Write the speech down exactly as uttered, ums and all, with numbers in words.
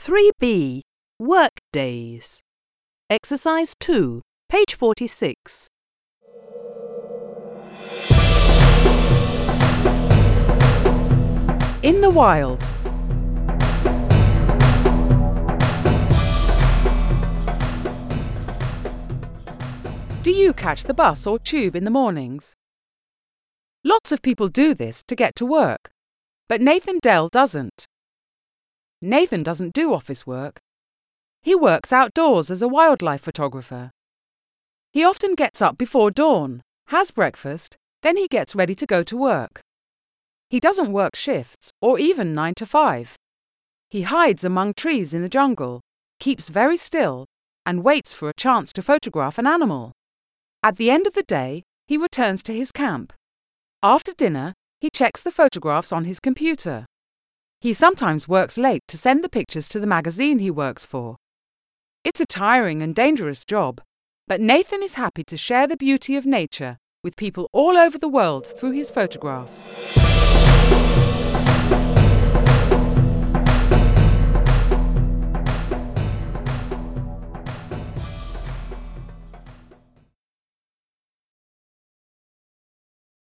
three B. Work days. Exercise two, page forty-six. In the wild. Do you catch the bus or tube in the mornings? Lots of people do this to get to work, but Nathan Dell doesn't. Nathan doesn't do office work. He works outdoors as a wildlife photographer. He often gets up before dawn, has breakfast, then he gets ready to go to work. He doesn't work shifts or even nine to five. He hides among trees in the jungle, keeps very still, and waits for a chance to photograph an animal. At the end of the day, he returns to his camp. After dinner, he checks the photographs on his computer. He sometimes works late to send the pictures to the magazine he works for. It's a tiring and dangerous job, but Nathan is happy to share the beauty of nature with people all over the world through his photographs.